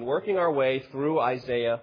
Working our way through Isaiah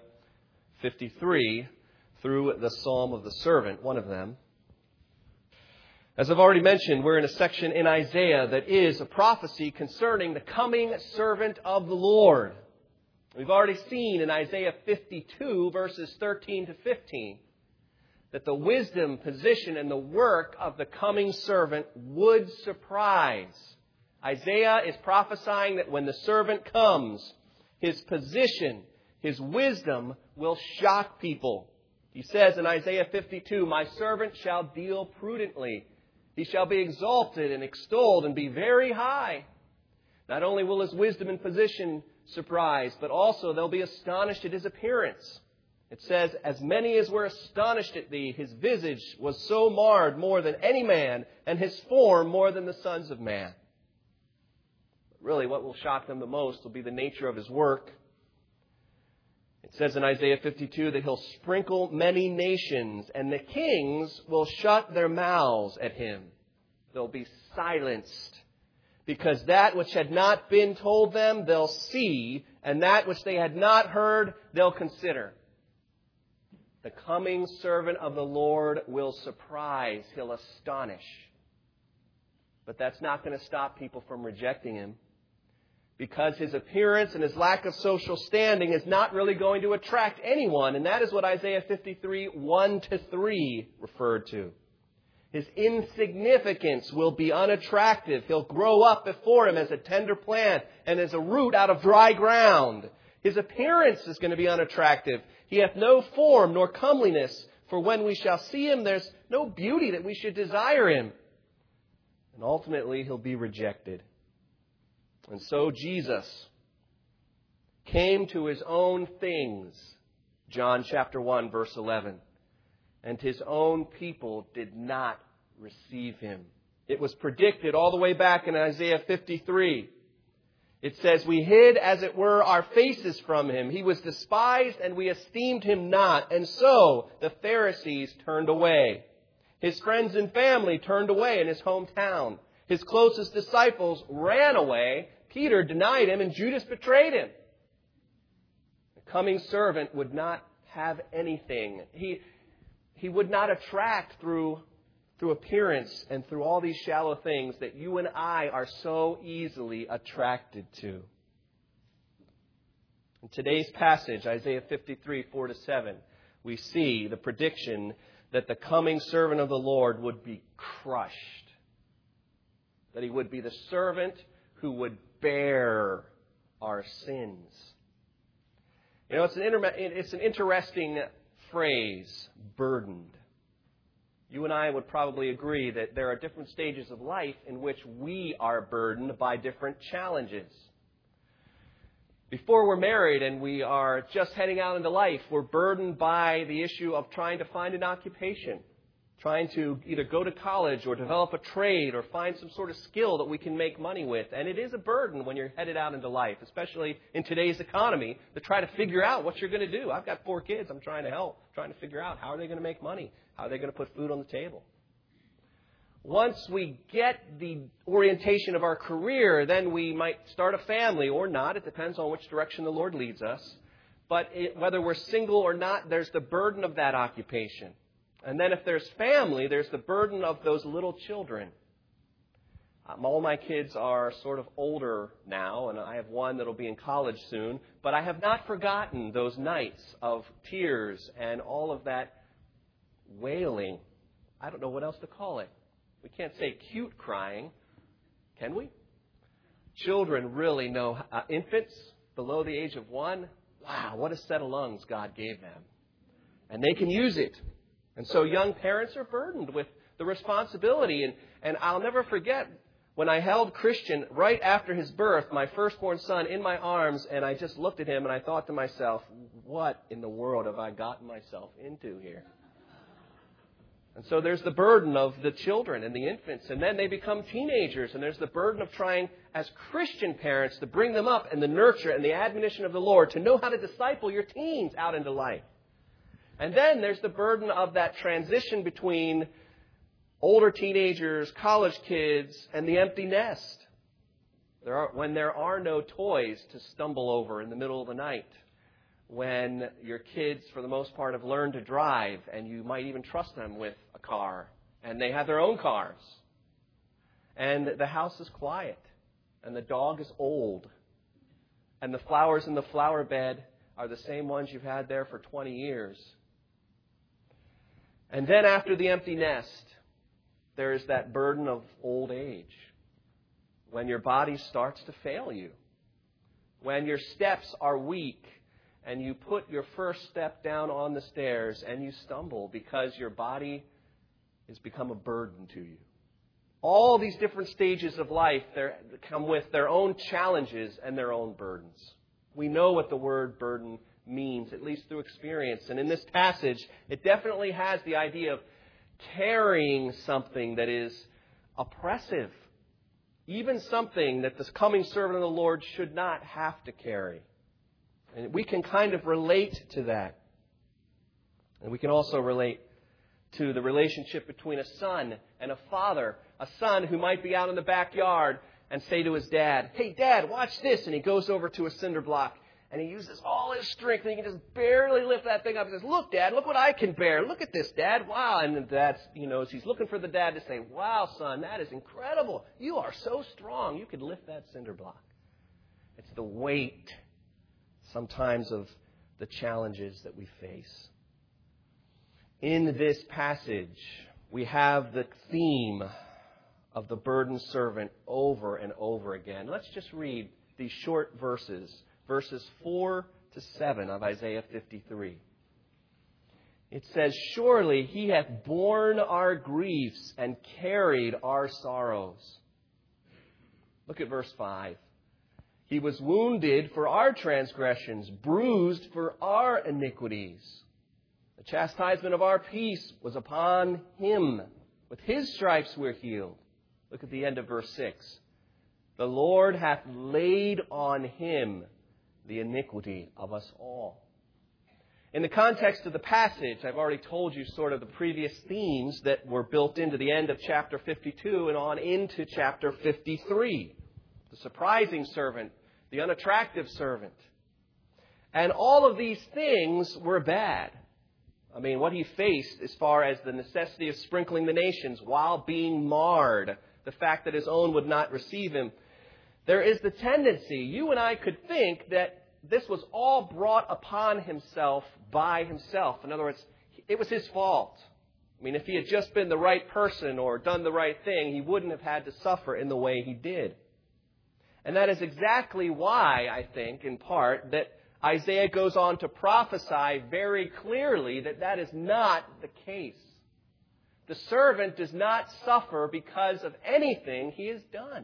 53, through the Psalm of the Servant, one of them. As I've already mentioned, we're in a section in Isaiah that is a prophecy concerning the coming servant of the Lord. We've already seen in Isaiah 52, verses 13 to 15, that the wisdom, position, and the work of the coming servant would surprise. Isaiah is prophesying that when the servant comes, his position, his wisdom will shock people. He says in Isaiah 52, "My servant shall deal prudently. He shall be exalted and extolled and be very high." Not only will his wisdom and position surprise, but also they'll be astonished at his appearance. It says, "As many as were astonished at thee, his visage was so marred more than any man, and his form more than the sons of man." Really, what will shock them the most will be the nature of his work. It says in Isaiah 52 that he'll sprinkle many nations, and the kings will shut their mouths at him. They'll be silenced, because that which had not been told them, they'll see, and that which they had not heard, they'll consider. The coming servant of the Lord will surprise, he'll astonish. But that's not going to stop people from rejecting him, because his appearance and his lack of social standing is not really going to attract anyone. And that is what Isaiah 53, 1-3 referred to. His insignificance will be unattractive. He'll grow up before him as a tender plant and as a root out of dry ground. His appearance is going to be unattractive. He hath no form nor comeliness, for when we shall see him, there's no beauty that we should desire him. And ultimately, he'll be rejected. And so Jesus came to his own things, John chapter 1, verse 11. And his own people did not receive him. It was predicted all the way back in Isaiah 53. It says, "We hid, as it were, our faces from him. He was despised, and we esteemed him not. And so the Pharisees turned away. His friends and family turned away in his hometown. His closest disciples ran away. Peter denied him, and Judas betrayed him." The coming servant would not have anything. He would not attract through appearance and through all these shallow things that you and I are so easily attracted to. In today's passage, Isaiah 53, 4-7, we see the prediction that the coming servant of the Lord would be crushed. That he would be the servant who would bear our sins. You know, it's an interesting phrase, burdened. You and I would probably agree that there are different stages of life in which we are burdened by different challenges. Before we're married and we are just heading out into life, we're burdened by the issue of trying to find an occupation, trying to either go to college or develop a trade or find some sort of skill that we can make money with. And it is a burden when you're headed out into life, especially in today's economy, to try to figure out what you're going to do. I've got 4 kids. I'm trying to help, trying to figure out how are they going to make money? How are they going to put food on the table? Once we get the orientation of our career, then we might start a family or not. It depends on which direction the Lord leads us. But whether we're single or not, there's the burden of that occupation. And then if there's family, there's the burden of those little children. All my kids are sort of older now, and I have one that'll be in college soon. But I have not forgotten those nights of tears and all of that wailing. I don't know what else to call it. We can't say cute crying, can we? Children really know. Infants below the age of 1, wow, what a set of lungs God gave them. And they can use it. And so young parents are burdened with the responsibility. And I'll never forget when I held Christian right after his birth, my firstborn son, in my arms, and I just looked at him and I thought to myself, what in the world have I gotten myself into here? And so there's the burden of the children and the infants, and then they become teenagers, and there's the burden of trying as Christian parents to bring them up in the nurture and the admonition of the Lord, to know how to disciple your teens out into life. And then there's the burden of that transition between older teenagers, college kids, and the empty nest. When there are no toys to stumble over in the middle of the night. When your kids, for the most part, have learned to drive and you might even trust them with a car and they have their own cars. And the house is quiet and the dog is old and the flowers in the flower bed are the same ones you've had there for 20 years. And then after the empty nest, there is that burden of old age. When your body starts to fail you. When your steps are weak and you put your first step down on the stairs and you stumble because your body has become a burden to you. All these different stages of life come with their own challenges and their own burdens. We know what the word burden means, at least through experience. And in this passage, it definitely has the idea of carrying something that is oppressive. Even something that this coming servant of the Lord should not have to carry. And we can kind of relate to that. And we can also relate to the relationship between a son and a father. A son who might be out in the backyard and say to his dad, "Hey, Dad, watch this." And he goes over to a cinder block and he uses all his strength and he can just barely lift that thing up. He says, "Look, Dad, look what I can bear. Look at this, Dad. Wow." And that's, he's looking for the dad to say, "Wow, son, that is incredible. You are so strong. You could lift that cinder block." It's the weight sometimes of the challenges that we face. In this passage, we have the theme of the burdened servant over and over again. Let's just read these short verses 4 to 7 of Isaiah 53. It says, "Surely he hath borne our griefs and carried our sorrows." Look at verse 5. "He was wounded for our transgressions, bruised for our iniquities. The chastisement of our peace was upon him. With his stripes we're healed." Look at the end of verse 6. "The Lord hath laid on him the iniquity of us all." In the context of the passage, I've already told you sort of the previous themes that were built into the end of chapter 52 and on into chapter 53. The surprising servant, the unattractive servant. And all of these things were bad. I mean, what he faced as far as the necessity of sprinkling the nations while being marred, the fact that his own would not receive him. There is the tendency, you and I could think that this was all brought upon himself by himself. In other words, it was his fault. I mean, if he had just been the right person or done the right thing, he wouldn't have had to suffer in the way he did. And that is exactly why, I think, in part, that Isaiah goes on to prophesy very clearly that that is not the case. The servant does not suffer because of anything he has done.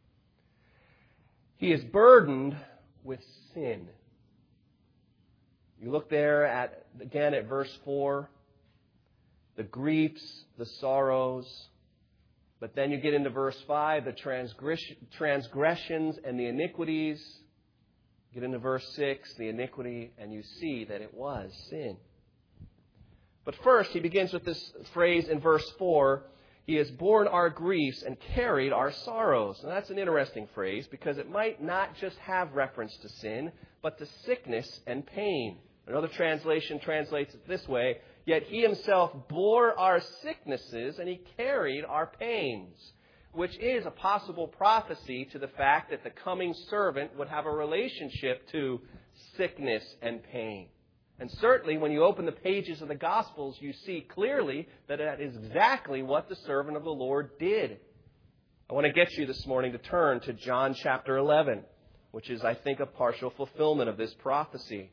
He is burdened with sin. You look there again at verse 4, the griefs, the sorrows. But then you get into verse 5, the transgressions and the iniquities. Get into verse 6, the iniquity, and you see that it was sin. But first, he begins with this phrase in verse 4, "He has borne our griefs and carried our sorrows." And that's an interesting phrase because it might not just have reference to sin, but to sickness and pain. Another translation translates it this way, "Yet he himself bore our sicknesses and he carried our pains," which is a possible prophecy to the fact that the coming servant would have a relationship to sickness and pain. And certainly when you open the pages of the Gospels, you see clearly that that is exactly what the servant of the Lord did. I want to get you this morning to turn to John chapter 11, which is, I think, a partial fulfillment of this prophecy.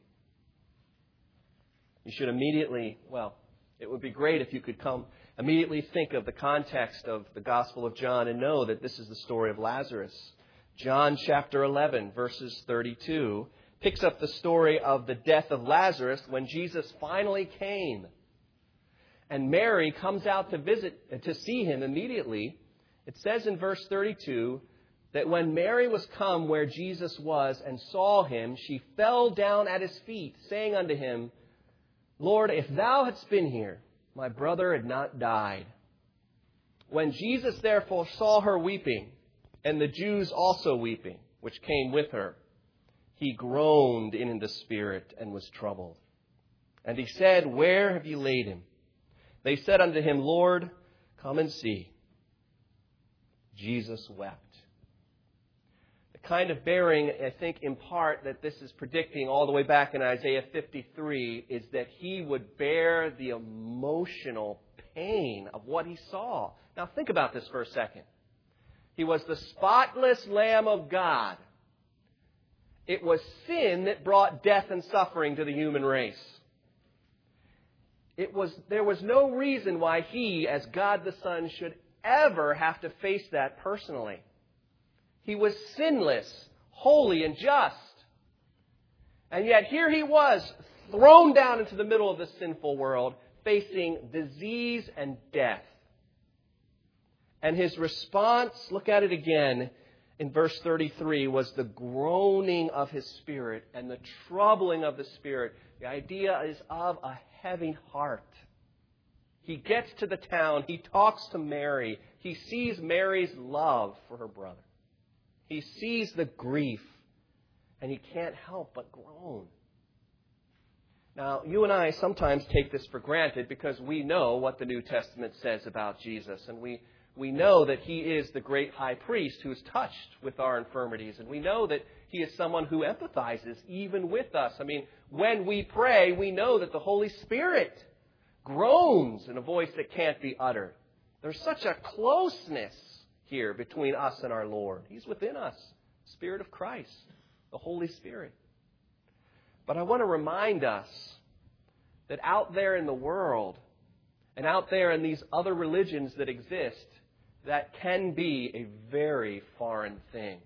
You should immediately, it would be great if you could immediately think of the context of the Gospel of John and know that this is the story of Lazarus. John chapter 11, verses 32, picks up the story of the death of Lazarus when Jesus finally came. And Mary comes out to see him immediately. It says in verse 32 that when Mary was come where Jesus was and saw him, she fell down at his feet, saying unto him, "Lord, if thou hadst been here, my brother had not died." When Jesus therefore saw her weeping, and the Jews also weeping, which came with her. He groaned in the spirit and was troubled. And he said, Where have you laid him? They said unto him, Lord, come and see. Jesus wept. The kind of bearing, I think, in part that this is predicting all the way back in Isaiah 53 is that he would bear the emotional pain of what he saw. Now think about this for a second. He was the spotless Lamb of God. It was sin that brought death and suffering to the human race. There was no reason why he, as God the Son, should ever have to face that personally. He was sinless, holy, and just. And yet here he was, thrown down into the middle of the sinful world, facing disease and death. And his response, look at it again, in verse 33, was the groaning of his spirit and the troubling of the spirit. The idea is of a heavy heart. He gets to the town. He talks to Mary. He sees Mary's love for her brother. He sees the grief, and he can't help but groan. Now, you and I sometimes take this for granted because we know what the New Testament says about Jesus, and we know that he is the great high priest who is touched with our infirmities, and we know that he is someone who empathizes even with us. I mean, when we pray, we know that the Holy Spirit groans in a voice that can't be uttered. There's such a closeness here between us and our Lord. He's within us, Spirit of Christ, the Holy Spirit. But I want to remind us that out there in the world and out there in these other religions that exist, that can be a very foreign thing.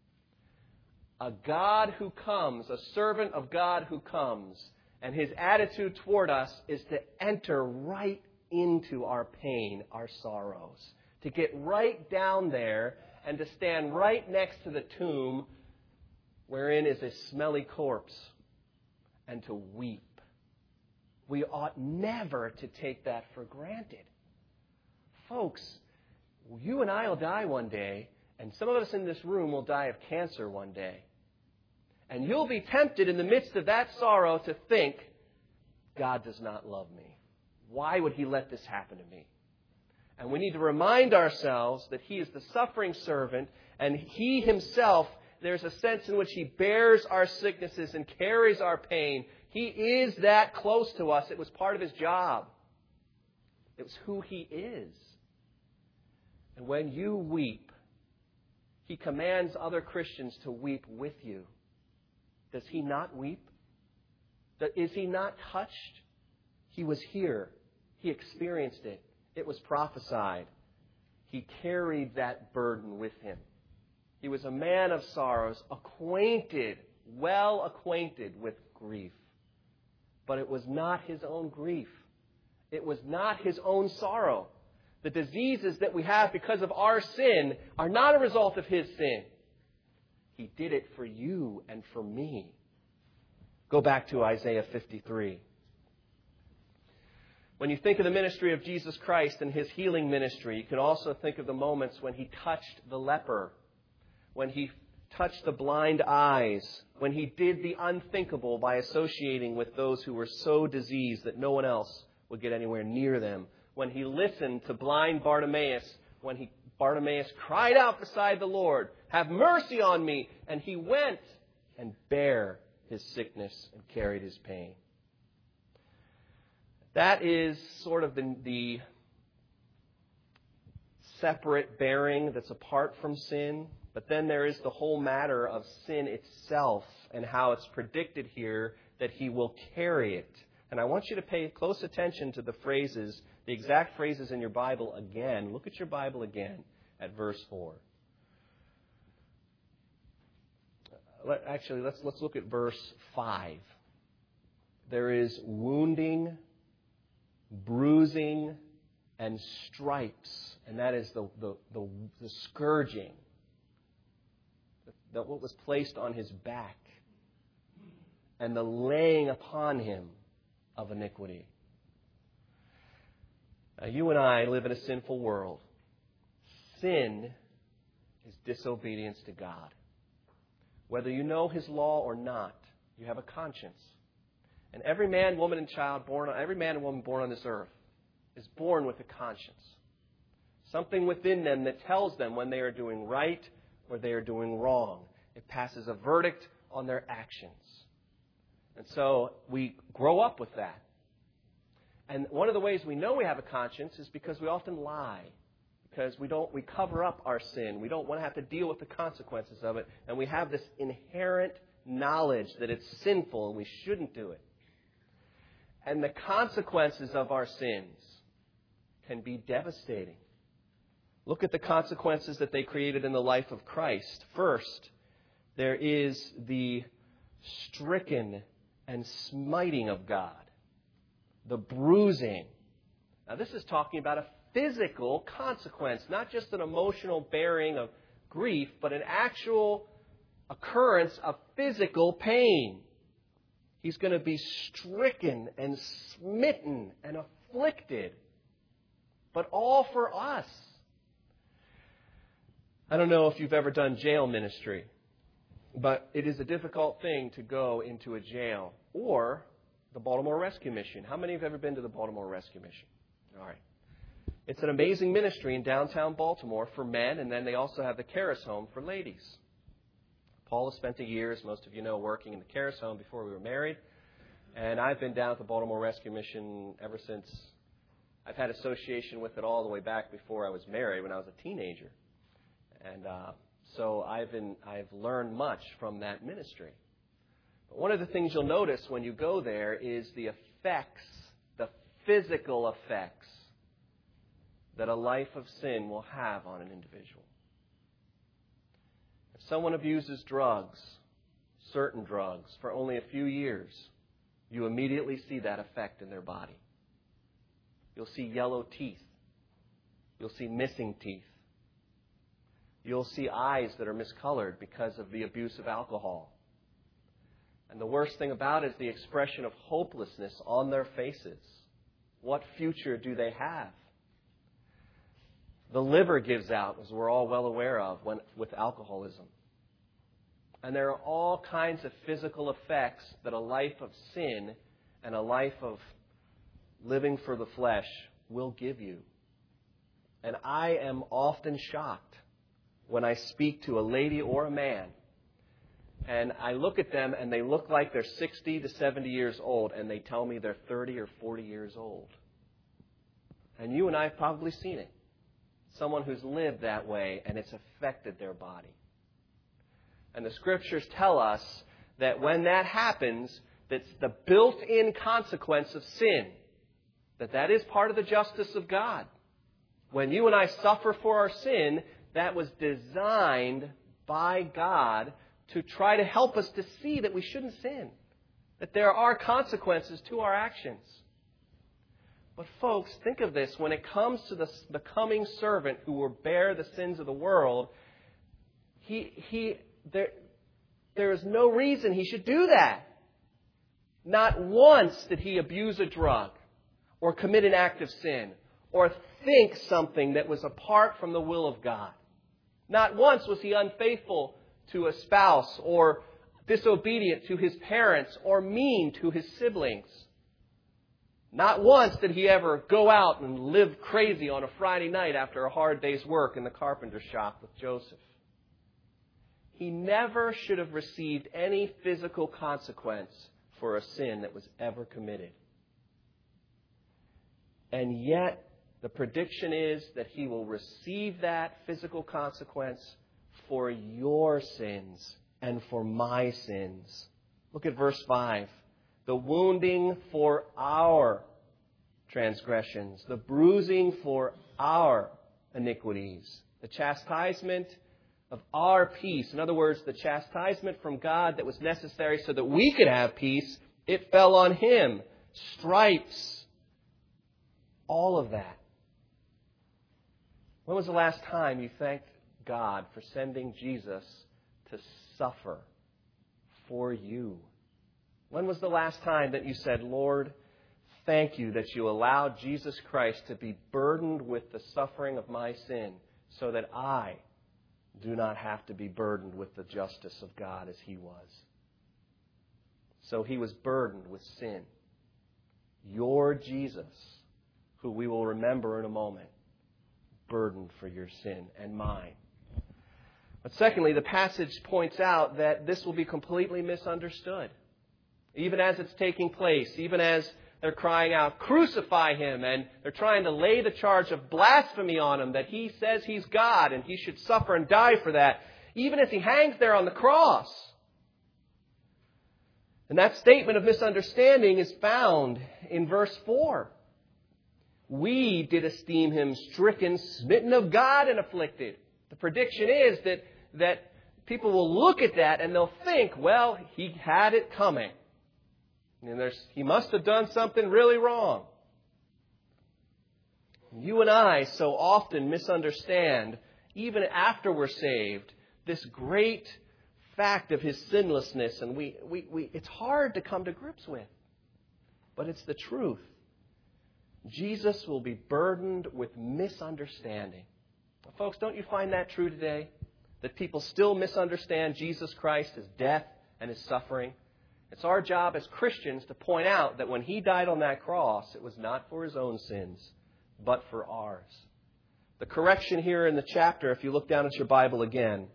A God who comes, a servant of God who comes, and his attitude toward us is to enter right into our pain, our sorrows, to get right down there and to stand right next to the tomb wherein is a smelly corpse and to weep. We ought never to take that for granted. Folks, you and I will die one day, and some of us in this room will die of cancer one day. And you'll be tempted in the midst of that sorrow to think, God does not love me. Why would he let this happen to me? And we need to remind ourselves that he is the suffering servant, and he himself, there's a sense in which he bears our sicknesses and carries our pain. He is that close to us. It was part of his job. It was who he is. And when you weep, he commands other Christians to weep with you. Does he not weep? Is he not touched? He was here. He experienced it. It was prophesied. He carried that burden with him. He was a man of sorrows, well acquainted with grief. But it was not his own grief. It was not his own sorrow. The diseases that we have because of our sin are not a result of his sin. He did it for you and for me. Go back to Isaiah 53. When you think of the ministry of Jesus Christ and his healing ministry, you can also think of the moments when he touched the leper, when he touched the blind eyes, when he did the unthinkable by associating with those who were so diseased that no one else would get anywhere near them, when he listened to blind Bartimaeus, when Bartimaeus cried out beside the Lord, "Have mercy on me," and he went and bare his sickness and carried his pain. That is sort of the separate bearing that's apart from sin. But then there is the whole matter of sin itself and how it's predicted here that he will carry it. And I want you to pay close attention to the phrases, the exact phrases in your Bible again. Look at your Bible again at verse 4. Actually, let's look at verse 5. There is wounding, bruising, and stripes. And that is the scourging. What was placed on his back. And the laying upon him of iniquity. Now, you and I live in a sinful world. Sin is disobedience to God. Whether you know His law or not, you have a conscience. And every man, woman, and woman born on this earth is born with a conscience. Something within them that tells them when they are doing right or they are doing wrong. It passes a verdict on their actions. And so we grow up with that. And one of the ways we know we have a conscience is because we often lie. Because we cover up our sin. We don't want to have to deal with the consequences of it. And we have this inherent knowledge that it's sinful and we shouldn't do it. And the consequences of our sins can be devastating. Look at the consequences that they created in the life of Christ. First, there is the stricken and smiting of God. The bruising. Now, this is talking about a physical consequence, not just an emotional bearing of grief, but an actual occurrence of physical pain. He's going to be stricken and smitten and afflicted, but all for us. I don't know if you've ever done jail ministry, but it is a difficult thing to go into a jail or the Baltimore Rescue Mission. How many have ever been to the Baltimore Rescue Mission? All right. It's an amazing ministry in downtown Baltimore for men, and then they also have the Charis Home for ladies. Paula spent a year, as most of you know, working in the Charis Home before we were married, and I've been down at the Baltimore Rescue Mission ever since. I've had association with it all the way back before I was married, when I was a teenager. And so I've learned much from that ministry. But one of the things you'll notice when you go there is the effects, the physical effects that a life of sin will have on an individual. If someone abuses drugs, certain drugs, for only a few years, you immediately see that effect in their body. You'll see yellow teeth. You'll see missing teeth. You'll see eyes that are miscolored because of the abuse of alcohol. And the worst thing about it is the expression of hopelessness on their faces. What future do they have? The liver gives out, as we're all well aware of, with alcoholism. And there are all kinds of physical effects that a life of sin and a life of living for the flesh will give you. And I am often shocked when I speak to a lady or a man, and I look at them and they look like they're 60 to 70 years old, and they tell me they're 30 or 40 years old. And you and I have probably seen it. Someone who's lived that way, and it's affected their body. And the Scriptures tell us that when that happens, that's the built-in consequence of sin. That is part of the justice of God. When you and I suffer for our sin, that was designed by God to try to help us to see that we shouldn't sin. That there are consequences to our actions. But folks, think of this. When it comes to the coming servant who will bear the sins of the world, there is no reason he should do that. Not once did he abuse a drug or commit an act of sin or think something that was apart from the will of God. Not once was he unfaithful to a spouse or disobedient to his parents or mean to his siblings. Not once did he ever go out and live crazy on a Friday night after a hard day's work in the carpenter shop with Joseph. He never should have received any physical consequence for a sin that was ever committed. And yet, the prediction is that he will receive that physical consequence for your sins and for my sins. Look at verse 5. The wounding for our transgressions, the bruising for our iniquities, the chastisement of our peace. In other words, the chastisement from God that was necessary so that we could have peace, it fell on him. Stripes, all of that. When was the last time you thanked God for sending Jesus to suffer for you? When was the last time that you said, Lord, thank you that you allowed Jesus Christ to be burdened with the suffering of my sin so that I do not have to be burdened with the justice of God as He was. So He was burdened with sin. Your Jesus, who we will remember in a moment, burdened for your sin and mine. But secondly, the passage points out that this will be completely misunderstood. Even as it's taking place, even as they're crying out, "Crucify Him," and they're trying to lay the charge of blasphemy on Him, that He says He's God and He should suffer and die for that, even as He hangs there on the cross. And that statement of misunderstanding is found in verse 4. "We did esteem Him stricken, smitten of God, and afflicted." The prediction is that people will look at that and they'll think, well, He had it coming. And He must have done something really wrong. You and I so often misunderstand, even after we're saved, this great fact of His sinlessness, and it's hard to come to grips with. But it's the truth. Jesus will be burdened with misunderstanding. Folks, don't you find that true today? That people still misunderstand Jesus Christ, His death and His suffering? It's our job as Christians to point out that when He died on that cross, it was not for His own sins, but for ours. The correction here in the chapter, if you look down at your Bible again,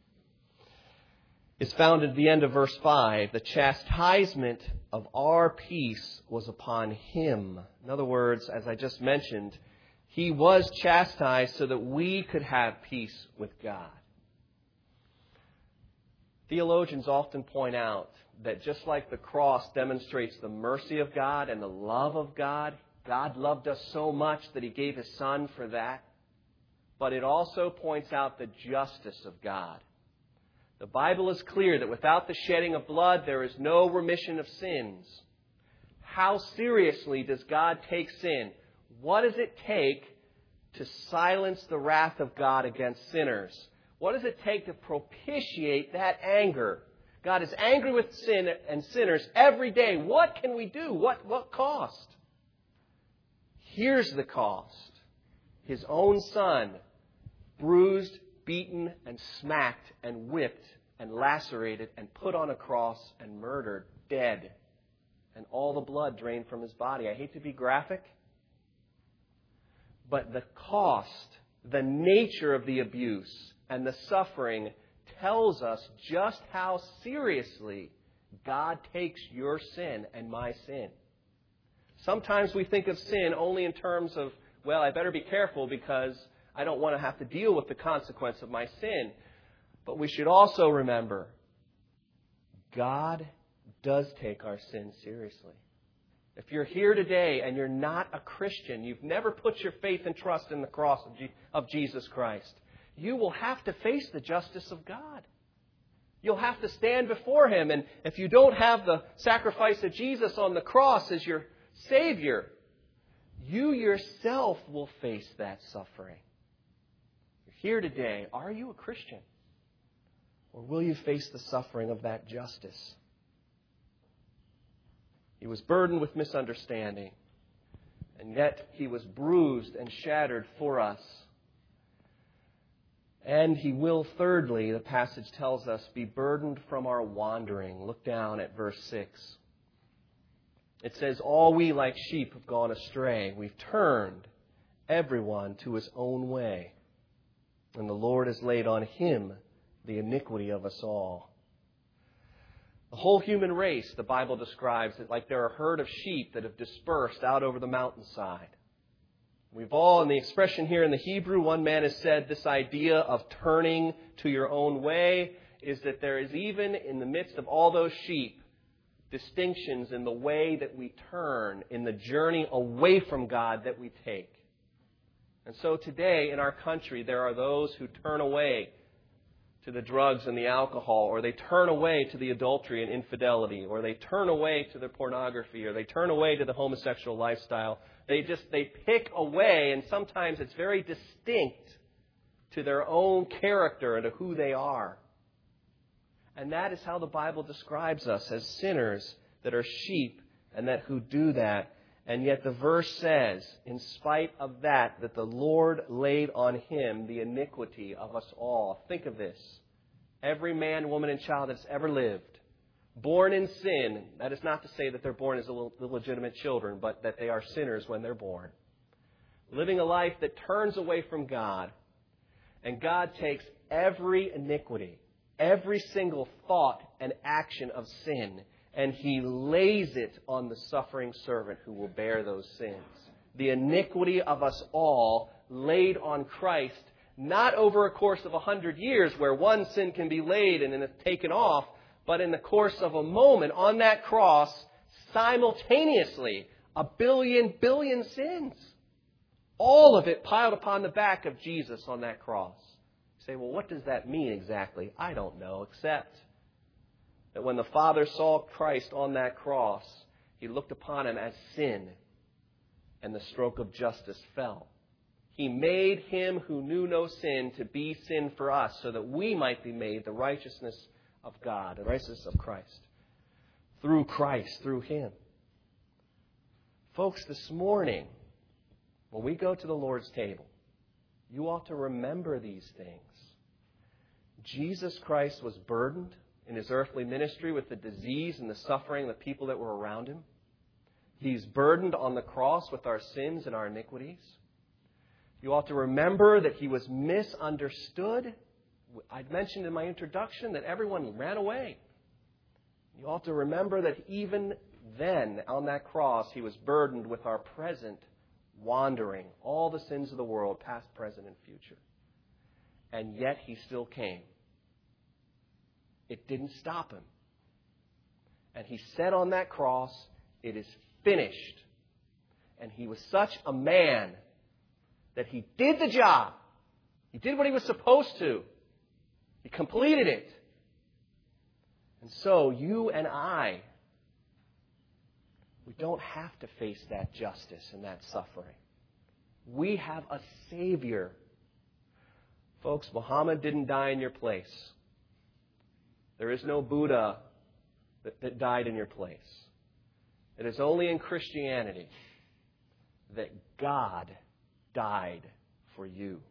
is found at the end of verse 5. The chastisement of our peace was upon Him. In other words, as I just mentioned, He was chastised so that we could have peace with God. Theologians often point out that just like the cross demonstrates the mercy of God and the love of God, God loved us so much that He gave His Son for that. But it also points out the justice of God. The Bible is clear that without the shedding of blood, there is no remission of sins. How seriously does God take sin? What does it take to silence the wrath of God against sinners? What does it take to propitiate that anger? God is angry with sin and sinners every day. What can we do? What cost? Here's the cost. His own Son, bruised, beaten, and smacked, and whipped, and lacerated, and put on a cross, and murdered, dead. And all the blood drained from His body. I hate to be graphic, but the cost, the nature of the abuse, and the suffering tells us just how seriously God takes your sin and my sin. Sometimes we think of sin only in terms of, well, I better be careful because I don't want to have to deal with the consequence of my sin. But we should also remember, God does take our sin seriously. If you're here today and you're not a Christian, you've never put your faith and trust in the cross of Jesus Christ, you will have to face the justice of God. You'll have to stand before Him. And if you don't have the sacrifice of Jesus on the cross as your Savior, you yourself will face that suffering. You're here today. Are you a Christian? Or will you face the suffering of that justice? He was burdened with misunderstanding, and yet He was bruised and shattered for us. And He will, thirdly, the passage tells us, be burdened from our wandering. Look down at verse 6. It says, "All we like sheep have gone astray. We've turned everyone to his own way. And the Lord has laid on Him the iniquity of us all." The whole human race, the Bible describes it like they're a herd of sheep that have dispersed out over the mountainside. We've all, in the expression here in the Hebrew, one man has said this idea of turning to your own way is that there is, even in the midst of all those sheep, distinctions in the way that we turn, in the journey away from God that we take. And so today in our country, there are those who turn away to the drugs and the alcohol, or they turn away to the adultery and infidelity, or they turn away to the pornography, or they turn away to the homosexual lifestyle. They pick away, and sometimes it's very distinct to their own character and to who they are. And that is how the Bible describes us, as sinners that are sheep and that who do that. And yet the verse says, in spite of that the Lord laid on him the iniquity of us all. Think of this. Every man, woman, and child that's ever lived, born in sin. That is not to say that they're born as illegitimate children, but that they are sinners when they're born. Living a life that turns away from God. And God takes every iniquity, every single thought and action of sin, and He lays it on the suffering servant who will bear those sins. The iniquity of us all laid on Christ, not over a course of 100 years where one sin can be laid and then it's taken off, but in the course of a moment on that cross, simultaneously, a billion sins. All of it piled upon the back of Jesus on that cross. You say, well, what does that mean exactly? I don't know, except that when the Father saw Christ on that cross, He looked upon Him as sin, and the stroke of justice fell. He made Him who knew no sin to be sin for us, so that we might be made the righteousness of God, the righteousness of Christ. Through Christ, through Him. Folks, this morning, when we go to the Lord's table, you ought to remember these things. Jesus Christ was burdened in His earthly ministry with the disease and the suffering of the people that were around Him. He's burdened on the cross with our sins and our iniquities. You ought to remember that He was misunderstood. I mentioned in my introduction that everyone ran away. You ought to remember that even then, on that cross, He was burdened with our present wandering, all the sins of the world, past, present, and future. And yet He still came. It didn't stop Him. And He said on that cross, "It is finished." And He was such a man that He did the job. He did what He was supposed to. He completed it. And so you and I, we don't have to face that justice and that suffering. We have a Savior. Folks, Muhammad didn't die in your place. There is no Buddha that died in your place. It is only in Christianity that God died for you.